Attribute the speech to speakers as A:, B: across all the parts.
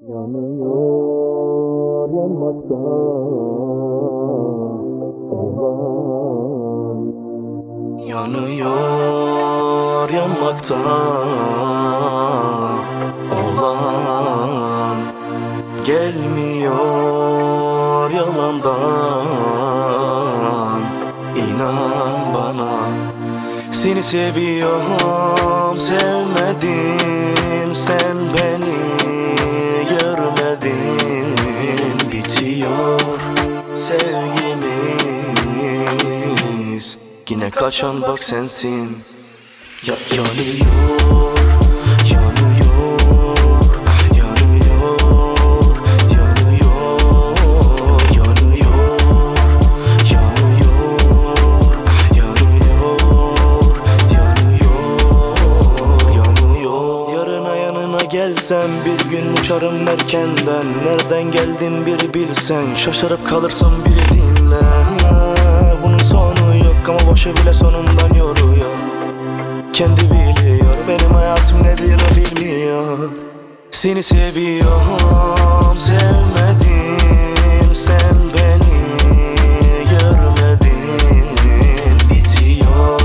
A: Yanıyor yanmakta olan. Yanıyor yanmakta olan. Gelmiyor yalandan. İnan bana, seni seviyorum, sevmedin sen beni, görmedin. Bitiyor sevgimiz, yine kaçan bak sensin. Yanıyor, yanıyor, yanıyor, yanıyor, yanıyor, yanıyor. Yarına yanına gelsem bir gün uçarım erkenden. Nereden geldim bir bilsen, şaşırıp kalırsam biri dinle. Bunun sonu yok ama başı bile sonundan yoruyor. Kendi biliyor benim hayatım nedir o bilmiyor. Seni seviyorum, sevmedin sen beni, görmedin. Bitiyor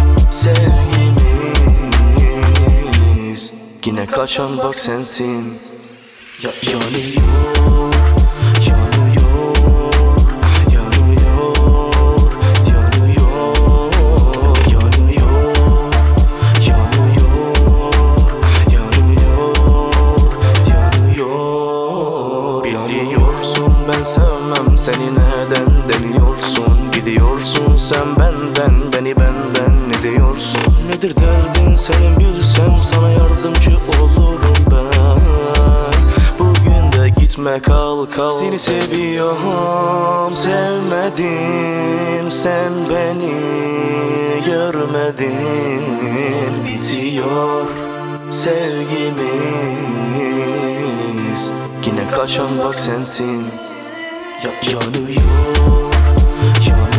A: sevgimiz, yine kaçan bak sensin. Yanıyor, yanıyor, yanıyor, yanıyor, yanıyor. Biliyorsun ben sevmem seni, neden deniyorsun? Gidiyorsun sen benden, beni benden ne diyorsun? Nedir derdin senin bilsem, sana yardımcı olurum ben. Bugün de gitme kal kal. Seni seviyorum, sevmedin sen beni, görmedin. Bitiyor sevgimiz, yine kaçan bak sensin. Yanıyor, yanıyor.